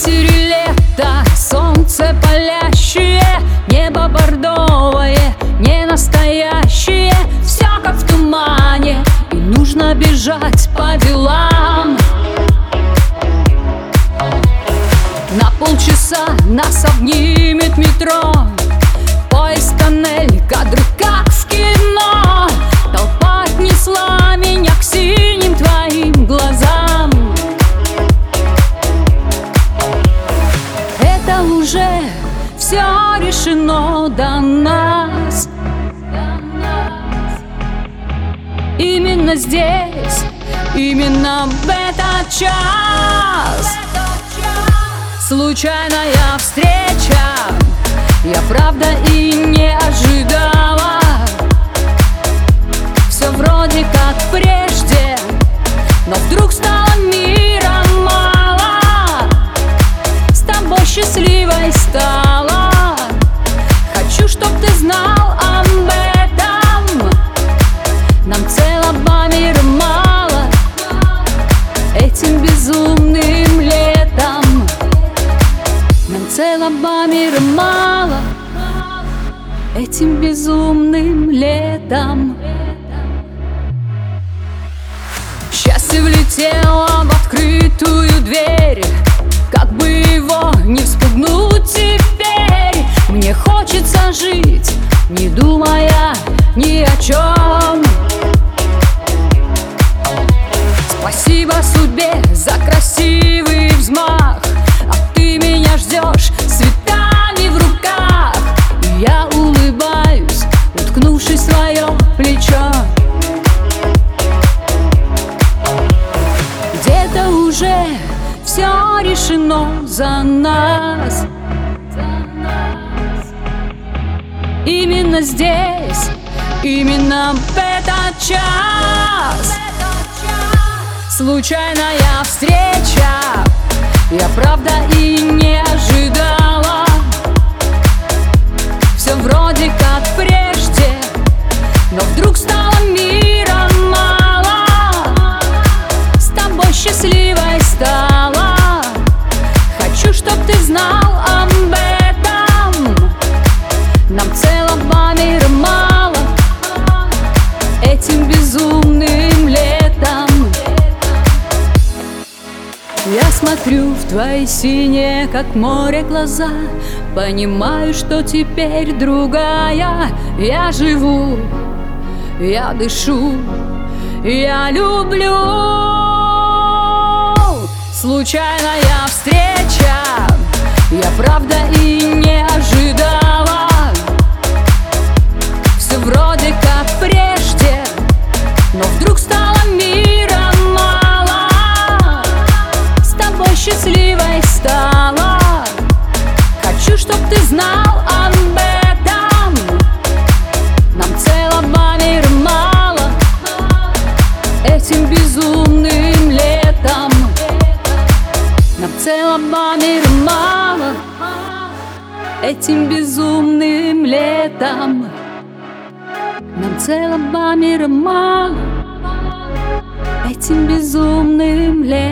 Питере лето, солнце палящее, небо бордовое, не настоящее. Все как в тумане, и нужно бежать по делам. На полчаса нас обнимет метро, поезд, тоннель, кадры как в кино. Толпа отнесла меня к синим твоим глазам. Это уже все решено до нас. Именно здесь, именно в этот час. Случайная встреча, я правда и не ожидала. Все вроде как прежде, но вдруг стало мира мало. С тобой счастливой стала. Хочу, чтоб ты знал об этом. Нам целого мира мало этим безумным летом. Нам целого мира мало этим безумным летом. Счастье влетело в открытую дверь, как бы его не вспугнуть теперь. Мне хочется жить, не думая ни о чем. Спасибо судьбе за красивый взмах, а ты меня ждешь с цветами в руках. И я улыбаюсь, уткнувшись в свое плечо. Где-то уже все решено за нас. Именно здесь, именно в этот час. Случайная встреча, я правда и не ожидала. Все вроде как прежде, но вдруг стало мира мало. С тобой счастливой стала. Хочу, чтоб ты знал об этом. Нам целого мира мало этим безумным летом. Я смотрю в твои синие, как море, глаза. Понимаю, что теперь другая. Я живу, я дышу, я люблю. Случайная встреча, я правда и не ожидала. Все вроде как прежде, но вдруг стало мира мало. С тобой счастливой стала. Хочу, чтоб ты знал об этом. Нам целого мира мало этим безумным летом. Нам целого мира мало этим безумным летом. Нам целого мира мало этим безумным летом.